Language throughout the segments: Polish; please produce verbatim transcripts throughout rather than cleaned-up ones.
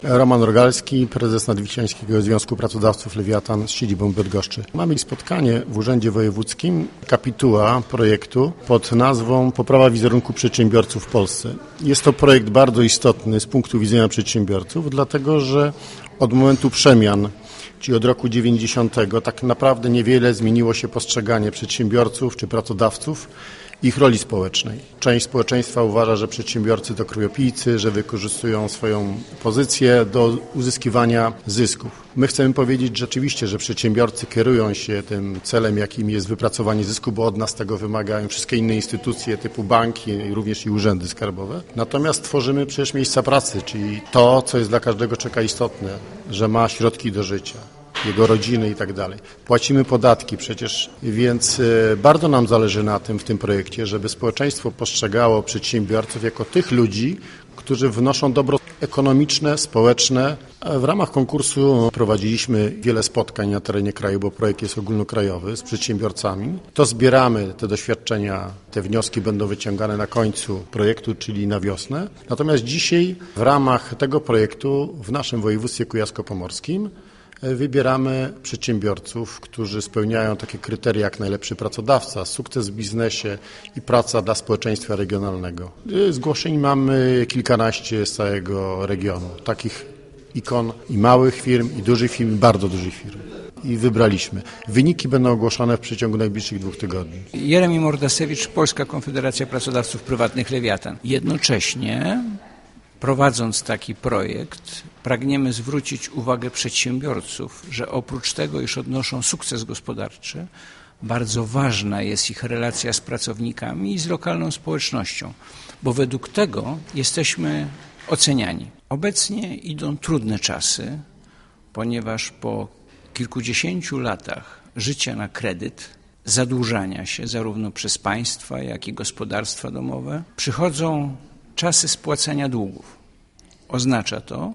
Roman Rogalski, prezes Nadwiślańskiego Związku Pracodawców Lewiatan z siedzibą w Bydgoszczy. Mamy spotkanie w Urzędzie Wojewódzkim, kapituła projektu pod nazwą Poprawa wizerunku przedsiębiorców w Polsce. Jest to projekt bardzo istotny z punktu widzenia przedsiębiorców, dlatego że od momentu przemian, czyli od roku dziewięćdziesiątego, tak naprawdę niewiele zmieniło się postrzeganie przedsiębiorców czy pracodawców, ich roli społecznej. Część społeczeństwa uważa, że przedsiębiorcy to krwiopijcy, że wykorzystują swoją pozycję do uzyskiwania zysków. My chcemy powiedzieć rzeczywiście, że przedsiębiorcy kierują się tym celem, jakim jest wypracowanie zysku, bo od nas tego wymagają wszystkie inne instytucje typu banki, również i urzędy skarbowe. Natomiast tworzymy przecież miejsca pracy, czyli to, co jest dla każdego człowieka istotne, że ma środki do życia, jego rodziny i tak dalej. Płacimy podatki przecież, więc bardzo nam zależy na tym w tym projekcie, żeby społeczeństwo postrzegało przedsiębiorców jako tych ludzi, którzy wnoszą dobro ekonomiczne, społeczne. W ramach konkursu prowadziliśmy wiele spotkań na terenie kraju, bo projekt jest ogólnokrajowy, z przedsiębiorcami. To zbieramy te doświadczenia, te wnioski będą wyciągane na końcu projektu, czyli na wiosnę. Natomiast dzisiaj w ramach tego projektu w naszym województwie kujawsko-pomorskim wybieramy przedsiębiorców, którzy spełniają takie kryteria jak najlepszy pracodawca, sukces w biznesie i praca dla społeczeństwa regionalnego. Zgłoszeń mamy kilkanaście z całego regionu, takich ikon i małych firm, i dużych firm, i bardzo dużych firm. I wybraliśmy. Wyniki będą ogłoszone w przeciągu najbliższych dwóch tygodni. Jeremi Mordasewicz, Polska Konfederacja Pracodawców Prywatnych Lewiatan. Jednocześnie, prowadząc taki projekt, pragniemy zwrócić uwagę przedsiębiorców, że oprócz tego, iż odnoszą sukces gospodarczy, bardzo ważna jest ich relacja z pracownikami i z lokalną społecznością, bo według tego jesteśmy oceniani. Obecnie idą trudne czasy, ponieważ po kilkudziesięciu latach życia na kredyt, zadłużania się zarówno przez państwa, jak i gospodarstwa domowe, przychodzą czasy spłacania długów. Oznacza to,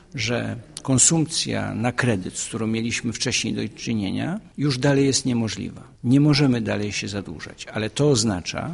że konsumpcja na kredyt, z którą mieliśmy wcześniej do czynienia, już dalej jest niemożliwa. Nie możemy dalej się zadłużać, ale to oznacza,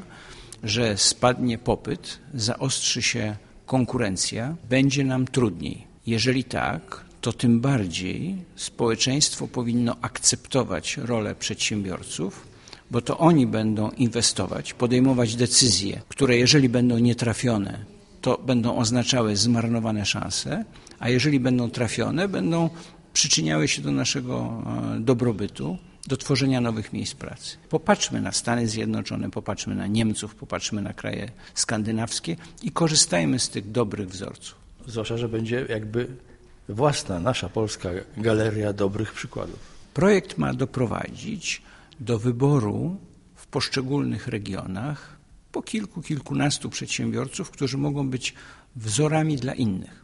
że spadnie popyt, zaostrzy się konkurencja, będzie nam trudniej. Jeżeli tak, to tym bardziej społeczeństwo powinno akceptować rolę przedsiębiorców, bo to oni będą inwestować, podejmować decyzje, które jeżeli będą nietrafione, to będą oznaczały zmarnowane szanse, a jeżeli będą trafione, będą przyczyniały się do naszego dobrobytu, do tworzenia nowych miejsc pracy. Popatrzmy na Stany Zjednoczone, popatrzmy na Niemców, popatrzmy na kraje skandynawskie i korzystajmy z tych dobrych wzorców. Zwłaszcza, że będzie jakby własna, nasza polska galeria dobrych przykładów. Projekt ma doprowadzić do wyboru w poszczególnych regionach po kilku, kilkunastu przedsiębiorców, którzy mogą być wzorami dla innych.